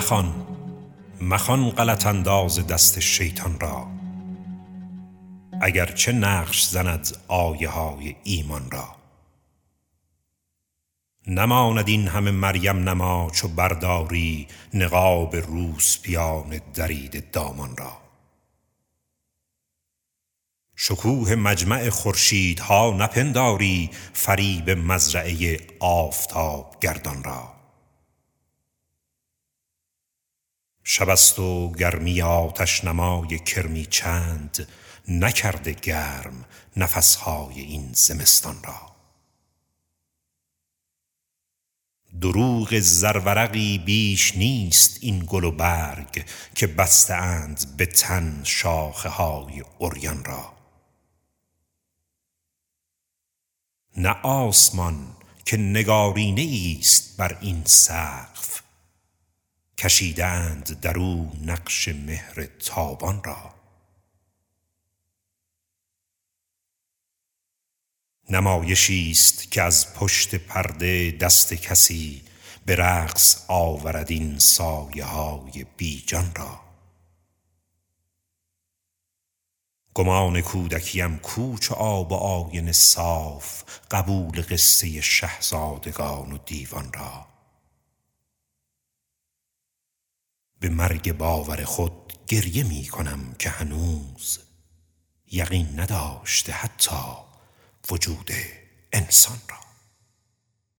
مخوان غلط انداز دست شیطان را، اگرچه نقش زند آیه های ایمان را. نماند این همه مریم نما چو برداری نقاب روسپیان درید دامان را. شکوه مجمع خورشیدها نپنداری فریب مزرعه آفتاب گردان را. شب است و گرمی آتش نمای کرمی چند نکرده گرم نفسهای این زمستان را. دروغ زرورقی بیش نیست این گل و برگ که بسته اند به تن شاخه های عریان را. نه آسمان که نگارینه است بر این سقف، کشیدند در او نقش مهر تابان را. نمایشی است که از پشت پرده دست کسی به رقص آورد این سایه های بیجان را. گمان کودکیم کو چو آب و آینه صاف قبول قصه شهزادگان و دیوان را. به مرگ باور خود گریه می کنم که هنوز یقین نداشته حتی وجود انسان را.